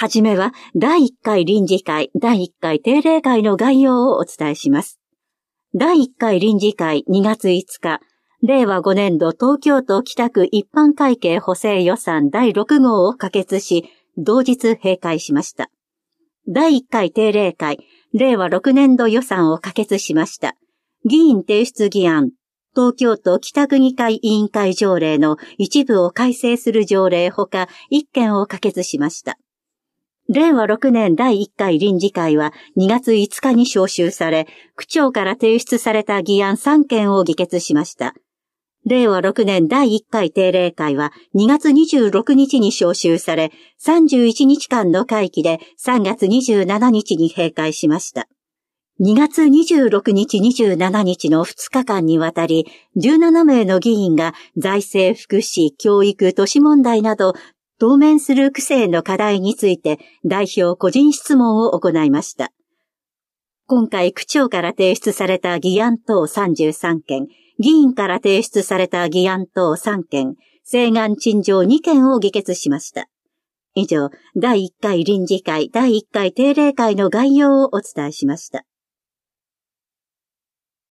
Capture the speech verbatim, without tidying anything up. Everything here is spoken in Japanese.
はじめはだいいっかい臨時会、だいいっかい定例会の概要をお伝えします。だいいっかい臨時会にがついつか、れいわごねんど東京都北区一般会計補正予算だいろくごうを可決し、同日閉会しました。だいいっかい定例会、れいわろくねんど予算を可決しました。議員提出議案、東京都北区議会委員会条例の一部を改正する条例ほかいっけんを可決しました。れいわろくねんだいいっかい臨時会はにがついつかに召集され、区長から提出された議案さんけんを議決しました。れいわろくねんだいいっかい定例会はにがつにじゅうろくにちに召集され、さんじゅういちにちかんの会期でさんがつにじゅうしちにちに閉会しました。にがつにじゅうろくにちにじゅうしちにちのふつかかんにわたり、じゅうななめいの議員が財政、福祉、教育、都市問題など、当面する区政の課題について代表個人質問を行いました。今回区長から提出された議案等さんじゅうさんけん、議員から提出された議案等さんけん、請願陳情にけんを議決しました。以上、だいいっかい臨時会、だいいっかい定例会の概要をお伝えしました。